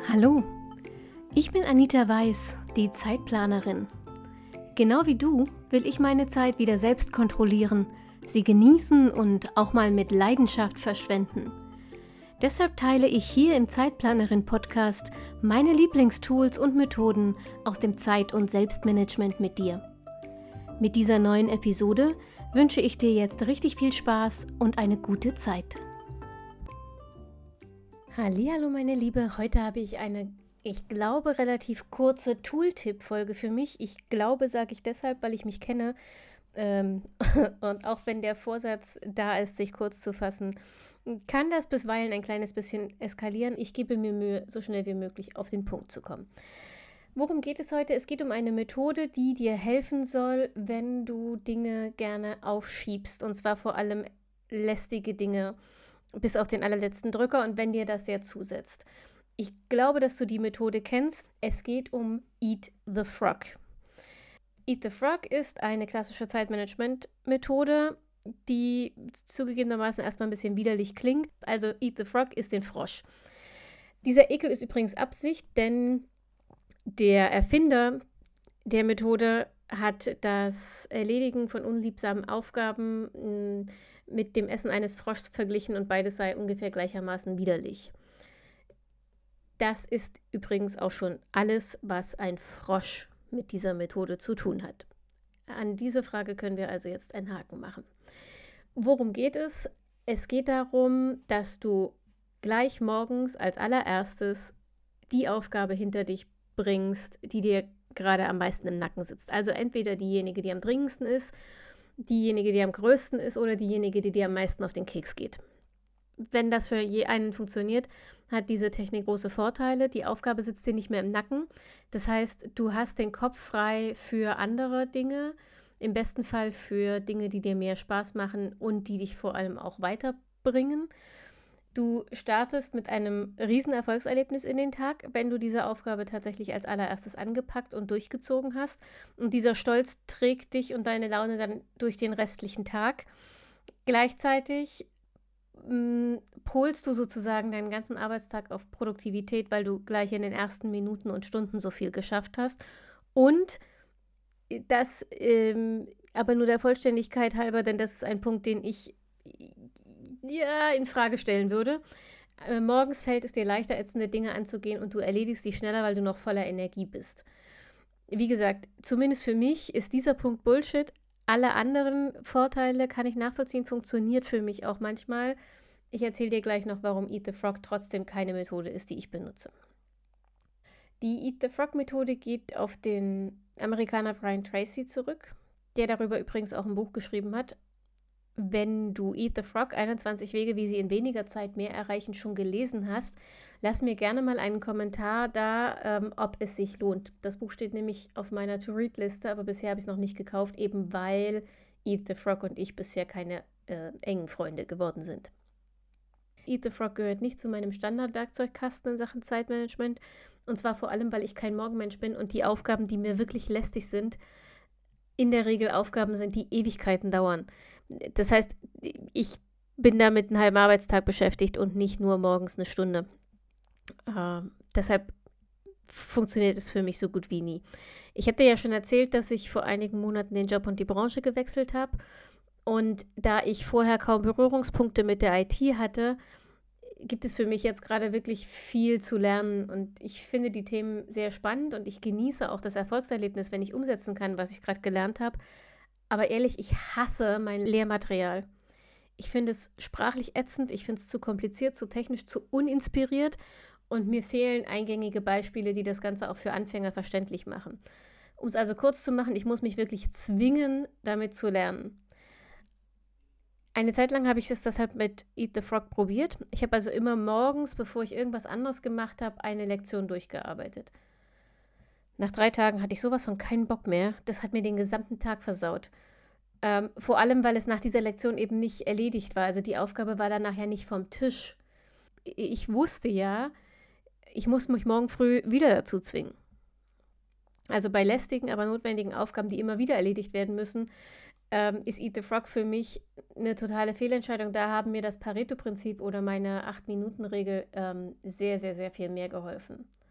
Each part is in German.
Hallo, ich bin Anita Weiß, die Zeitplanerin. Genau wie du will ich meine Zeit wieder selbst kontrollieren, sie genießen und auch mal mit Leidenschaft verschwenden. Deshalb teile ich hier im Zeitplanerin-Podcast meine Lieblingstools und Methoden aus dem Zeit- und Selbstmanagement mit dir. Mit dieser neuen Episode wünsche ich dir jetzt richtig viel Spaß und eine gute Zeit. Hallihallo meine Liebe, heute habe ich eine, ich glaube, relativ kurze Tooltip-Folge für mich. Ich glaube, sage ich deshalb, weil ich mich kenne und auch wenn der Vorsatz da ist, sich kurz zu fassen, kann das bisweilen ein kleines bisschen eskalieren. Ich gebe mir Mühe, so schnell wie möglich auf den Punkt zu kommen. Worum geht es heute? Es geht um eine Methode, die dir helfen soll, wenn du Dinge gerne aufschiebst, und zwar vor allem lästige Dinge bis auf den allerletzten Drücker und wenn dir das sehr zusetzt. Ich glaube, dass du die Methode kennst. Es geht um Eat the Frog. Eat the Frog ist eine klassische Zeitmanagement-Methode, die zugegebenermaßen erstmal ein bisschen widerlich klingt. Also Eat the Frog ist den Frosch. Dieser Ekel ist übrigens Absicht, denn der Erfinder der Methode hat das Erledigen von unliebsamen Aufgaben mit dem Essen eines Froschs verglichen und beides sei ungefähr gleichermaßen widerlich. Das ist übrigens auch schon alles, was ein Frosch mit dieser Methode zu tun hat. An diese Frage können wir also jetzt einen Haken machen. Worum geht es? Es geht darum, dass du gleich morgens als allererstes die Aufgabe hinter dich bringst, die dir gerade am meisten im Nacken sitzt. Also entweder diejenige, die am dringendsten ist, diejenige, die am größten ist oder diejenige, die dir am meisten auf den Keks geht. Wenn das für je einen funktioniert, hat diese Technik große Vorteile. Die Aufgabe sitzt dir nicht mehr im Nacken. Das heißt, du hast den Kopf frei für andere Dinge, im besten Fall für Dinge, die dir mehr Spaß machen und die dich vor allem auch weiterbringen. Du startest mit einem riesen Erfolgserlebnis in den Tag, wenn du diese Aufgabe tatsächlich als allererstes angepackt und durchgezogen hast. Und dieser Stolz trägt dich und deine Laune dann durch den restlichen Tag. Gleichzeitig polst du sozusagen deinen ganzen Arbeitstag auf Produktivität, weil du gleich in den ersten Minuten und Stunden so viel geschafft hast. Und das aber nur der Vollständigkeit halber, denn das ist ein Punkt, den ich in Frage stellen würde. Morgens fällt es dir leichter, ätzende Dinge anzugehen und du erledigst sie schneller, weil du noch voller Energie bist. Wie gesagt, zumindest für mich ist dieser Punkt Bullshit. Alle anderen Vorteile kann ich nachvollziehen, funktioniert für mich auch manchmal. Ich erzähle dir gleich noch, warum Eat the Frog trotzdem keine Methode ist, die ich benutze. Die Eat the Frog Methode geht auf den Amerikaner Brian Tracy zurück, der darüber übrigens auch ein Buch geschrieben hat. Wenn du Eat the Frog, 21 Wege, wie sie in weniger Zeit mehr erreichen, schon gelesen hast, lass mir gerne mal einen Kommentar da, ob es sich lohnt. Das Buch steht nämlich auf meiner To-Read-Liste, aber bisher habe ich es noch nicht gekauft, eben weil Eat the Frog und ich bisher keine engen Freunde geworden sind. Eat the Frog gehört nicht zu meinem Standardwerkzeugkasten in Sachen Zeitmanagement, und zwar vor allem, weil ich kein Morgenmensch bin und die Aufgaben, die mir wirklich lästig sind, in der Regel Aufgaben sind, die Ewigkeiten dauern. Das heißt, ich bin damit einen halben Arbeitstag beschäftigt und nicht nur morgens eine Stunde. Deshalb funktioniert es für mich so gut wie nie. Ich habe dir ja schon erzählt, dass ich vor einigen Monaten den Job und die Branche gewechselt habe. Und da ich vorher kaum Berührungspunkte mit der IT hatte, gibt es für mich jetzt gerade wirklich viel zu lernen. Und ich finde die Themen sehr spannend und ich genieße auch das Erfolgserlebnis, wenn ich umsetzen kann, was ich gerade gelernt habe. Aber ehrlich, ich hasse mein Lehrmaterial. Ich finde es sprachlich ätzend, ich finde es zu kompliziert, zu technisch, zu uninspiriert und mir fehlen eingängige Beispiele, die das Ganze auch für Anfänger verständlich machen. Um es also kurz zu machen, ich muss mich wirklich zwingen, damit zu lernen. Eine Zeit lang habe ich es deshalb mit Eat the Frog probiert. Ich habe also immer morgens, bevor ich irgendwas anderes gemacht habe, eine Lektion durchgearbeitet. Nach 3 Tagen hatte ich sowas von keinen Bock mehr. Das hat mir den gesamten Tag versaut. Vor allem, weil es nach dieser Lektion eben nicht erledigt war. Also die Aufgabe war dann nachher nicht vom Tisch. Ich wusste ja, ich muss mich morgen früh wieder dazu zwingen. Also bei lästigen, aber notwendigen Aufgaben, die immer wieder erledigt werden müssen, ist Eat the Frog für mich eine totale Fehlentscheidung. Da haben mir das Pareto-Prinzip oder meine 8-Minuten-Regel sehr, sehr, sehr viel mehr geholfen.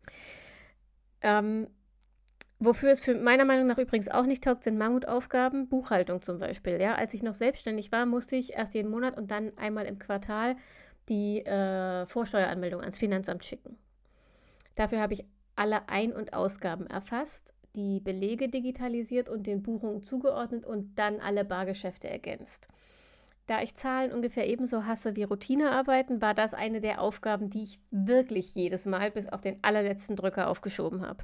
Wofür es für meiner Meinung nach übrigens auch nicht taugt, sind Mammutaufgaben, Buchhaltung zum Beispiel. Ja? Als ich noch selbstständig war, musste ich erst jeden Monat und dann einmal im Quartal die Vorsteueranmeldung ans Finanzamt schicken. Dafür habe ich alle Ein- und Ausgaben erfasst, die Belege digitalisiert und den Buchungen zugeordnet und dann alle Bargeschäfte ergänzt. Da ich Zahlen ungefähr ebenso hasse wie Routinearbeiten, war das eine der Aufgaben, die ich wirklich jedes Mal bis auf den allerletzten Drücker aufgeschoben habe.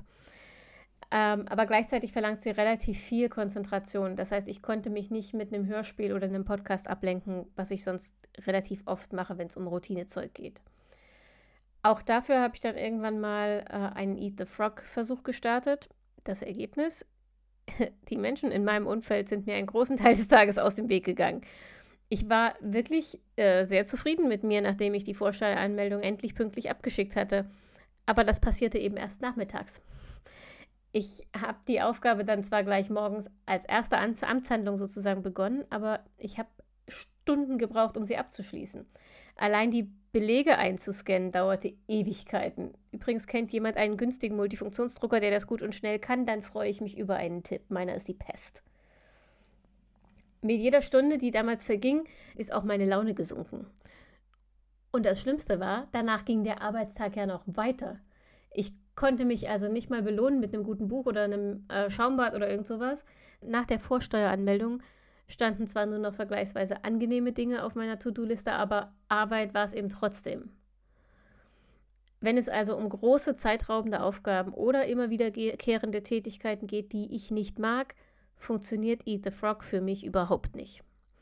Aber gleichzeitig verlangt sie relativ viel Konzentration. Das heißt, ich konnte mich nicht mit einem Hörspiel oder einem Podcast ablenken, was ich sonst relativ oft mache, wenn es um Routinezeug geht. Auch dafür habe ich dann irgendwann mal einen Eat the Frog-Versuch gestartet. Das Ergebnis? Die Menschen in meinem Umfeld sind mir einen großen Teil des Tages aus dem Weg gegangen. Ich war wirklich sehr zufrieden mit mir, nachdem ich die Vorsteueranmeldung endlich pünktlich abgeschickt hatte. Aber das passierte eben erst nachmittags. Ich habe die Aufgabe dann zwar gleich morgens als erste Amtshandlung sozusagen begonnen, aber ich habe Stunden gebraucht, um sie abzuschließen. Allein die Belege einzuscannen dauerte Ewigkeiten. Übrigens, kennt jemand einen günstigen Multifunktionsdrucker, der das gut und schnell kann, dann freue ich mich über einen Tipp. Meiner ist die Pest. Mit jeder Stunde, die damals verging, ist auch meine Laune gesunken. Und das Schlimmste war, danach ging der Arbeitstag ja noch weiter. Ich konnte mich also nicht mal belohnen mit einem guten Buch oder einem Schaumbad oder irgend sowas. Nach der Vorsteueranmeldung standen zwar nur noch vergleichsweise angenehme Dinge auf meiner To-Do-Liste, aber Arbeit war es eben trotzdem. Wenn es also um große zeitraubende Aufgaben oder immer wiederkehrende Tätigkeiten geht, die ich nicht mag, funktioniert Eat the Frog für mich überhaupt nicht.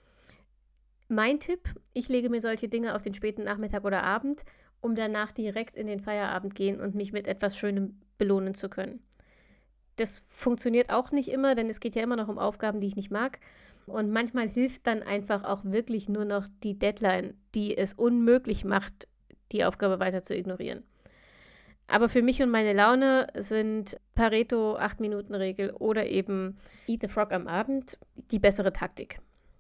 Mein Tipp, ich lege mir solche Dinge auf den späten Nachmittag oder Abend, um danach direkt in den Feierabend gehen und mich mit etwas Schönem belohnen zu können. Das funktioniert auch nicht immer, denn es geht ja immer noch um Aufgaben, die ich nicht mag. Und manchmal hilft dann einfach auch wirklich nur noch die Deadline, die es unmöglich macht, die Aufgabe weiter zu ignorieren. Aber für mich und meine Laune sind Pareto 8-Minuten-Regel oder eben Eat the Frog am Abend die bessere Taktik.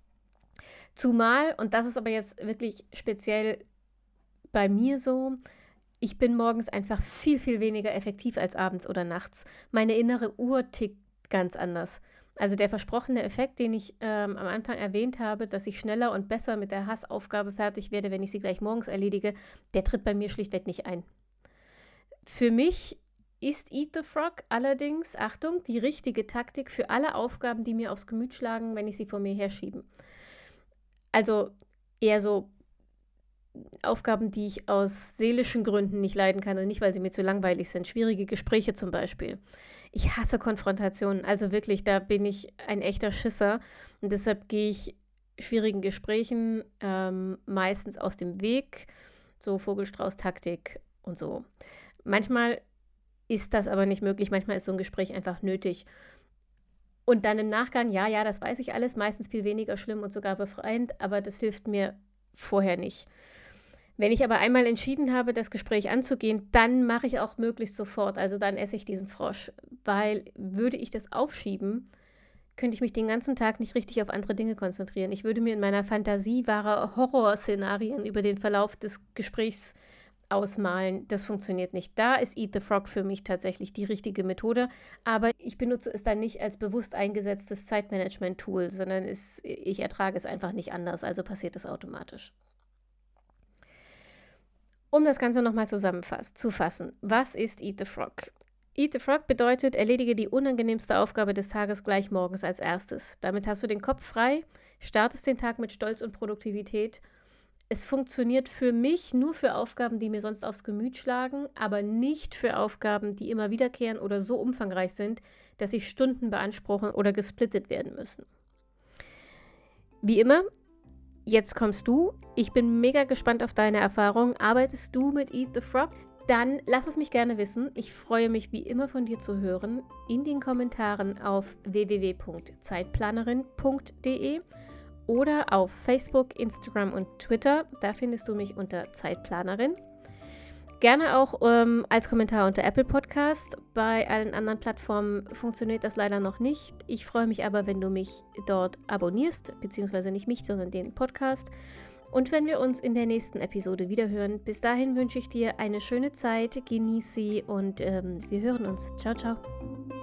Zumal, und das ist aber jetzt wirklich speziell bei mir so, ich bin morgens einfach viel, viel weniger effektiv als abends oder nachts. Meine innere Uhr tickt ganz anders. Also der versprochene Effekt, den ich am Anfang erwähnt habe, dass ich schneller und besser mit der Hassaufgabe fertig werde, wenn ich sie gleich morgens erledige, der tritt bei mir schlichtweg nicht ein. Für mich ist Eat the Frog allerdings, Achtung, die richtige Taktik für alle Aufgaben, die mir aufs Gemüt schlagen, wenn ich sie vor mir herschiebe. Also eher so Aufgaben, die ich aus seelischen Gründen nicht leiden kann und nicht, weil sie mir zu langweilig sind. Schwierige Gespräche zum Beispiel. Ich hasse Konfrontationen. Also wirklich, da bin ich ein echter Schisser. Und deshalb gehe ich schwierigen Gesprächen meistens aus dem Weg. So Vogelstrauß-Taktik und so. Manchmal ist das aber nicht möglich. Manchmal ist so ein Gespräch einfach nötig. Und dann im Nachgang, ja, das weiß ich alles, meistens viel weniger schlimm und sogar befreiend, aber das hilft mir vorher nicht. Wenn ich aber einmal entschieden habe, das Gespräch anzugehen, dann mache ich auch möglichst sofort. Also dann esse ich diesen Frosch. Weil würde ich das aufschieben, könnte ich mich den ganzen Tag nicht richtig auf andere Dinge konzentrieren. Ich würde mir in meiner Fantasie wahre Horrorszenarien über den Verlauf des Gesprächs ausmalen. Das funktioniert nicht. Da ist Eat the Frog für mich tatsächlich die richtige Methode. Aber ich benutze es dann nicht als bewusst eingesetztes Zeitmanagement-Tool, sondern ich ertrage es einfach nicht anders. Also passiert es automatisch. Um das Ganze nochmal zusammenzufassen, was ist Eat the Frog? Eat the Frog bedeutet, erledige die unangenehmste Aufgabe des Tages gleich morgens als erstes. Damit hast du den Kopf frei, startest den Tag mit Stolz und Produktivität. Es funktioniert für mich nur für Aufgaben, die mir sonst aufs Gemüt schlagen, aber nicht für Aufgaben, die immer wiederkehren oder so umfangreich sind, dass sie Stunden beanspruchen oder gesplittet werden müssen. Wie immer, jetzt kommst du. Ich bin mega gespannt auf deine Erfahrungen. Arbeitest du mit Eat the Frog? Dann lass es mich gerne wissen. Ich freue mich wie immer von dir zu hören. In den Kommentaren auf www.zeitplanerin.de oder auf Facebook, Instagram und Twitter. Da findest du mich unter Zeitplanerin. Gerne auch als Kommentar unter Apple Podcast. Bei allen anderen Plattformen funktioniert das leider noch nicht. Ich freue mich aber, wenn du mich dort abonnierst, beziehungsweise nicht mich, sondern den Podcast. und wenn wir uns in der nächsten Episode wiederhören. Bis dahin wünsche ich dir eine schöne Zeit, genieß sie und wir hören uns. Ciao, ciao.